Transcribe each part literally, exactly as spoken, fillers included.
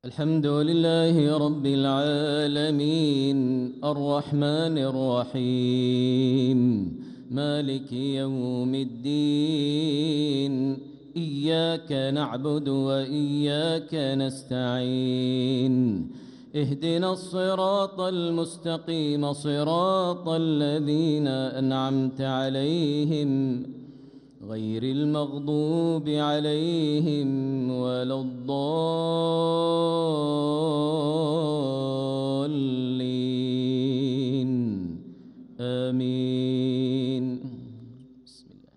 الحمد لله رب العالمين الرحمن الرحيم مالك يوم الدين إياك نعبد وإياك نستعين اهدنا الصراط المستقيم صراط الذين أنعمت عليهم غير المغضوب عليهم ولا الضالين آمين. بسم الله.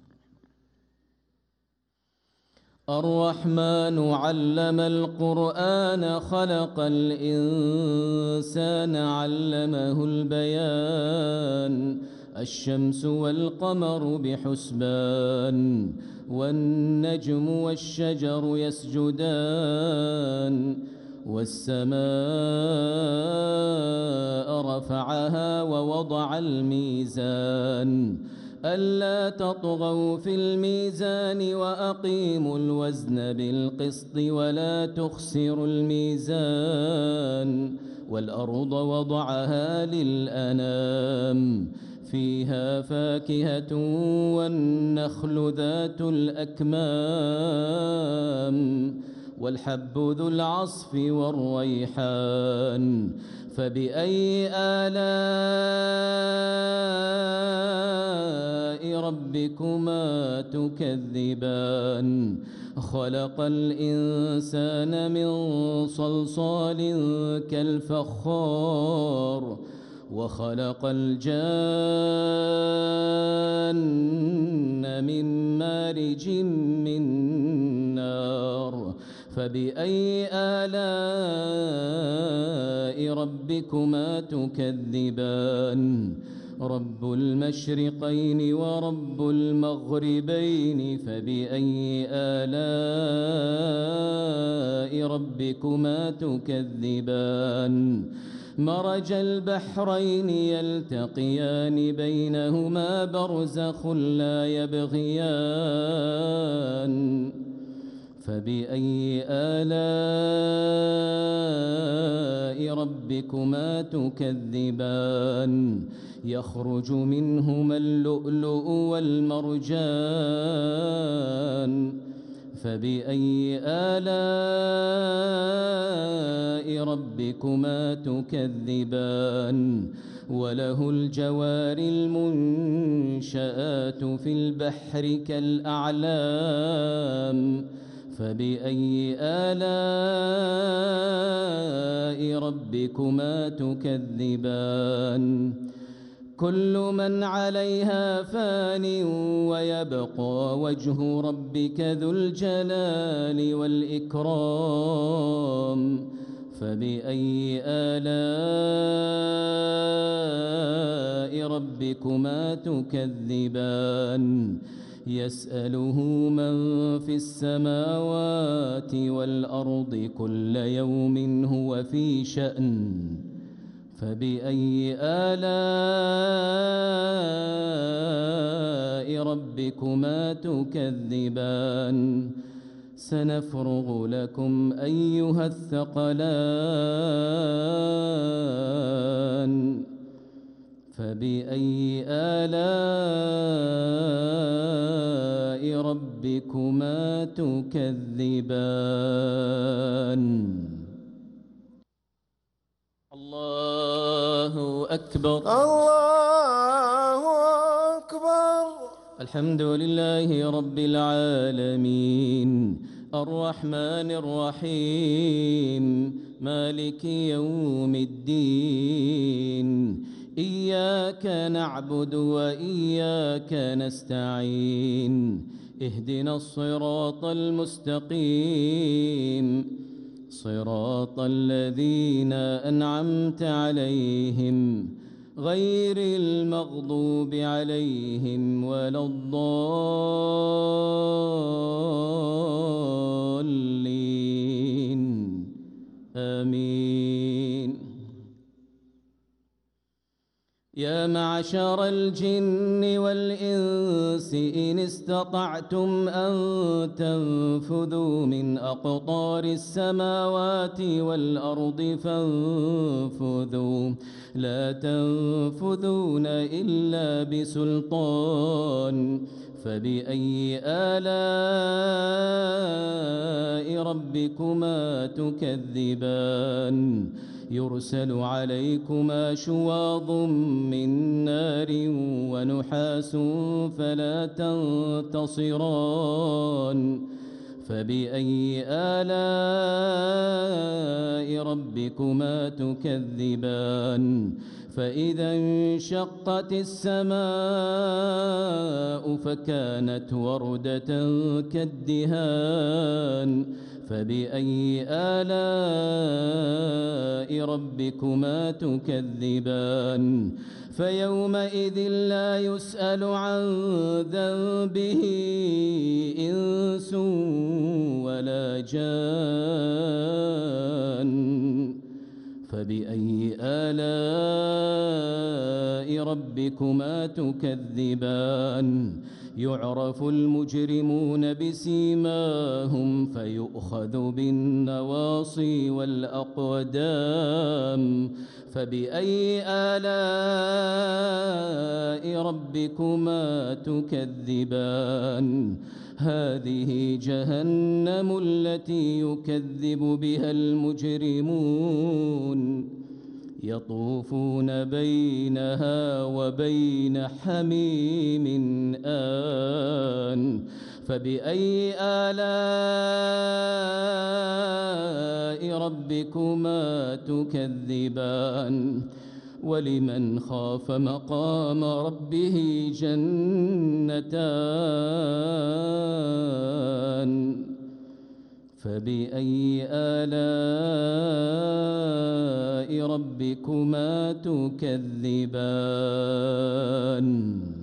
الرحمن علم القرآن خلق الإنسان علمه البيان الشمس والقمر بحسبان والنجم والشجر يسجدان والسماء رفعها ووضع الميزان ألا تطغوا في الميزان وأقيموا الوزن بالقسط ولا تخسروا الميزان والأرض وضعها للأنام فيها فاكهة والنخل ذات الأكمام والحب ذو العصف والريحان فبأي آلاء ربكما تكذبان خلق الإنسان من صلصال كالفخار وخلق الجان من مارج من نار فبأي آلاء ربكما تكذبان رب المشرقين ورب المغربين فبأي آلاء ربكما تكذبان مرج البحرين يلتقيان بينهما برزخ لا يبغيان فبأي آلاء ربكما تكذبان يخرج منهما اللؤلؤ والمرجان فبأي آلاء ربكما تكذبان وله الجوار المنشآت في البحر كالأعلام فبأي آلاء ربكما تكذبان كل من عليها فان ويبقى وجه ربك ذو الجلال والإكرام فبأي آلاء ربكما تكذبان يسأله من في السماوات والأرض كل يوم هو في شأن فبأي آلاء ربكما تكذبان سنفرغ لكم أيها الثقلان فبأي آلاء ربكما تكذبان الله أكبر الله أكبر. الحمد لله رب العالمين الرحمن الرحيم مالك يوم الدين إياك نعبد وإياك نستعين اهدنا الصراط المستقيم صراط الذين أنعمت عليهم غير المغضوب عليهم ولا الضالين آمين. يا معشر الجن والإنس إن استطعتم أن تنفذوا من أقطار السماوات والأرض فانفذوا لا تنفذون إلا بسلطان فبأي آلاء ربكما تكذبان يرسل عليكما شواظ من نار ونحاس فلا تنتصران فبأي آلاء ربكما تكذبان فإذا انشقت السماء فكانت وردة كالدهان فبأي آلاء ربكما تكذبان فيومئذ لا يسأل عن ذنبه إنس ولا جان فبأي آلاء ربكما تكذبان يعرف المجرمون بسيماهم فيؤخذ بالنواصي والأقدام فبأي آلاء ربكما تكذبان هذه جهنم التي يكذب بها المجرمون يطوفون بينها وبين حميم آن فبأي آلاء ربكما تكذبان ولمن خاف مقام ربه جنتان فبأي آلاء ربكما تكذبان